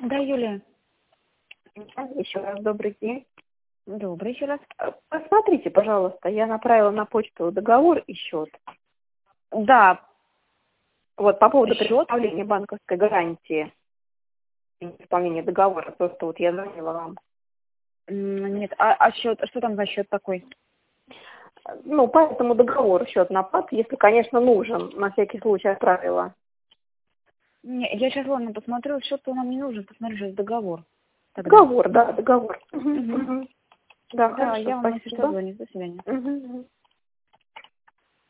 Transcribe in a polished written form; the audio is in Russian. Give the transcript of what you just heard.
Да, Юлия. Еще раз добрый день. Добрый еще раз. Посмотрите, пожалуйста, я направила на почту договор и счет. Да. Вот по поводу Счет? предоставления банковской гарантии и исполнения договора, то, что вот я звонила вам. Нет, а счет, что там за счет такой? Ну, по этому договору счет на ПАД, если, конечно, нужен, на всякий случай отправила. Не, я сейчас, ладно, посмотрю, счет-то нам не нужен, посмотрю сейчас договор. Тогда. Договор, да, договор. Угу. Да, Да, хорошо, я вам, если что, спасибо. звоню. До свидания. Мгм.